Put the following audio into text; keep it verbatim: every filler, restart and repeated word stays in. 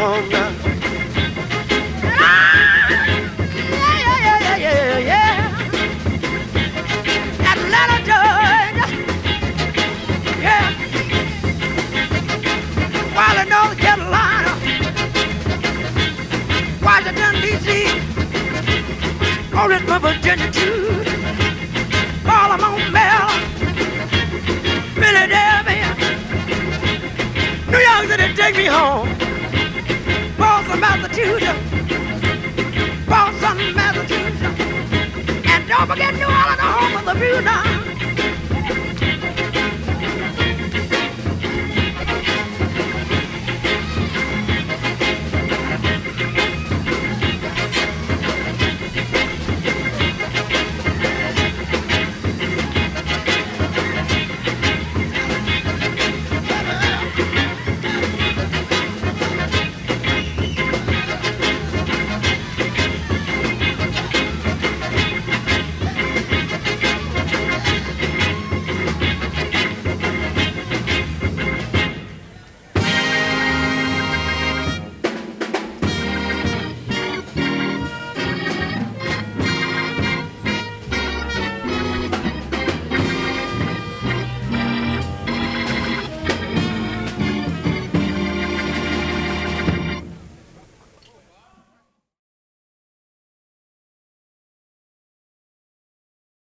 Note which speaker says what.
Speaker 1: home now. Yeah, yeah, yeah, yeah, yeah, yeah. Atlanta, Georgia. Yeah. Raleigh, North Carolina. Washington, D C. Orange, Virginia, too. Baltimore, Maryland. Philadelphia. New York City, take me home. Boston, Massachusetts. Boston, Massachusetts. And don't forget New Orleans, the home of the view now.